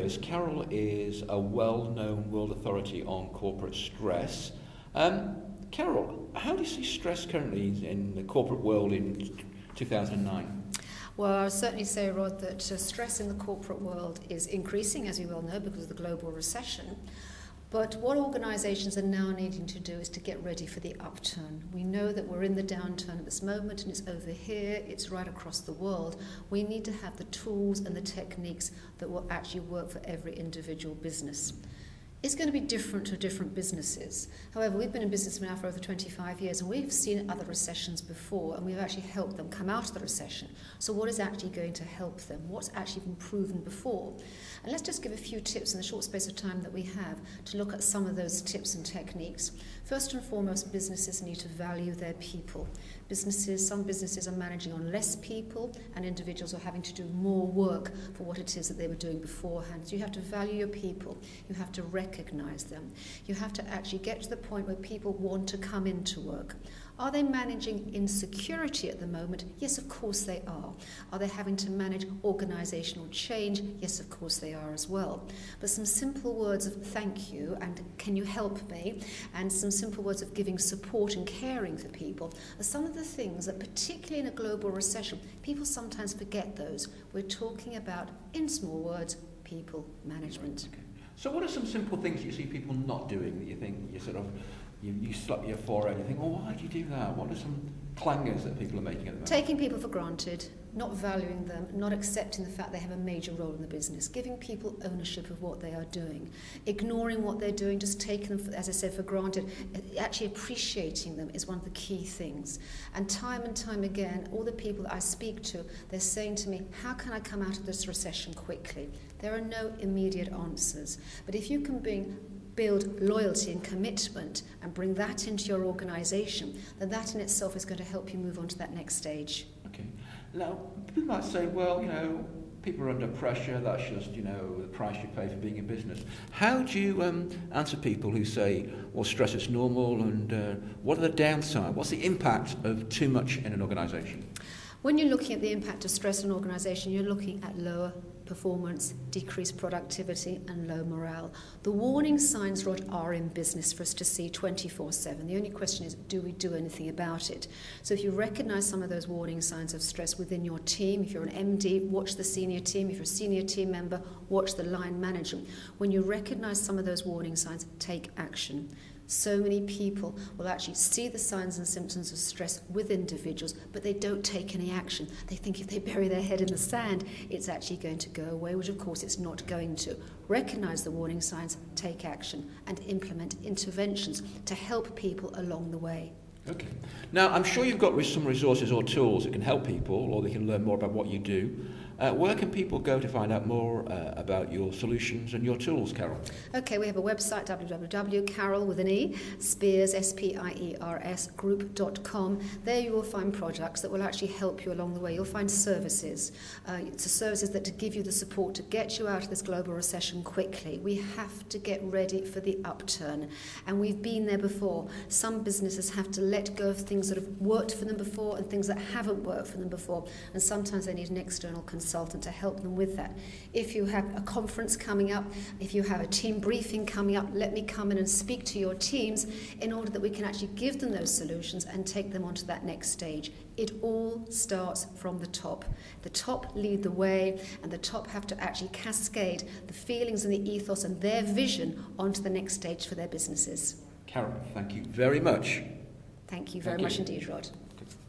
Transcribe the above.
years, Carol is a well-known world authority on corporate stress. Carol, how do you see stress currently in the corporate world in 2009? Well, I would certainly say, Rod, that stress in the corporate world is increasing, as you well know, because of the global recession. But what organisations are now needing to do is to get ready for the upturn. We know that we're in the downturn at this moment, and it's over here, it's right across the world. We need to have the tools and the techniques that will actually work for every individual business. It's going to be different to different businesses. However, we've been in business now for over 25 years, and we've seen other recessions before, and we've actually helped them come out of the recession. So what is actually going to help them? What's actually been proven before? And let's just give a few tips in the short space of time that we have to look at some of those tips and techniques. First and foremost, businesses need to value their people. Some businesses are managing on less people, and individuals are having to do more work for what it is that they were doing beforehand. So you have to value your people. You have to recognize them. You have to actually get to the point where people want to come into work. Are they managing insecurity at the moment? Yes, of course they are. Are they having to manage organisational change? Yes, of course they are as well. But some simple words of thank you and can you help me, and some simple words of giving support and caring for people are some of the things that, particularly in a global recession, people sometimes forget those. We're talking about, in small words, people management. Okay. So what are some simple things you see people not doing that you think you slap your forehead and you think, oh, why do you do that? What are some clangers that people are making at the moment? Taking people for granted, not valuing them, not accepting the fact they have a major role in the business, giving people ownership of what they are doing, ignoring what they're doing, just taking them, as I said, for granted, actually appreciating them is one of the key things. And time again, all the people that I speak to, they're saying to me, how can I come out of this recession quickly? There are no immediate answers. But if you can build loyalty and commitment and bring that into your organisation, then that in itself is going to help you move on to that next stage. Okay. Now, people might say, well, people are under pressure, that's just, the price you pay for being in business. How do you answer people who say, well, stress is normal, and what are the downsides? What's the impact of too much in an organisation? When you're looking at the impact of stress in an organisation, you're looking at lower performance, decreased productivity, and low morale. The warning signs, Rod, are in business for us to see 24/7. The only question is, do we do anything about it? So if you recognise some of those warning signs of stress within your team, if you're an MD, watch the senior team. If you're a senior team member, watch the line manager. When you recognise some of those warning signs, take action. So many people will actually see the signs and symptoms of stress with individuals, but they don't take any action. They think if they bury their head in the sand, it's actually going to go away, which of course it's not going to. Recognise the warning signs, take action, and implement interventions to help people along the way. Okay. Now, I'm sure you've got some resources or tools that can help people, or they can learn more about what you do. Where can people go to find out more about your solutions and your tools, Carol? Okay, we have a website, www.carol with an E, Spears, S-P-I-E-R-S, group.com. There you will find products that will actually help you along the way. You'll find services. It's services that to give you the support to get you out of this global recession quickly. We have to get ready for the upturn. And we've been there before. Some businesses have to let go of things that have worked for them before and things that haven't worked for them before. And sometimes they need an external consultant to help them with that. If you have a conference coming up, if you have a team briefing coming up, let me come in and speak to your teams in order that we can actually give them those solutions and take them on to that next stage. It all starts from the top. The top lead the way, and the top have to actually cascade the feelings and the ethos and their vision onto the next stage for their businesses. Carol, thank you very much. Thank you very much indeed, Rod. Okay.